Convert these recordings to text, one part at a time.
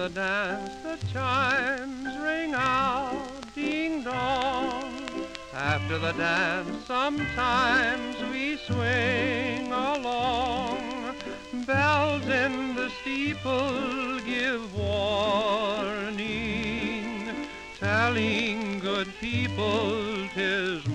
the dance, the chimes ring out, ding dong. After the dance, sometimes we swing along. Bells in the steeple give warning, telling good people 'tis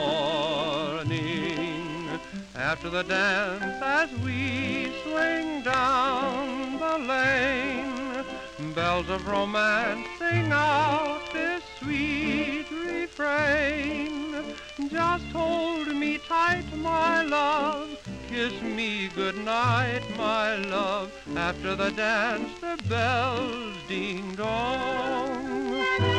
morning. After the dance, as we swing down the lane, bells of romance sing out this sweet refrain. Just hold me tight, my love, kiss me goodnight, my love. After the dance, the bells ding dong.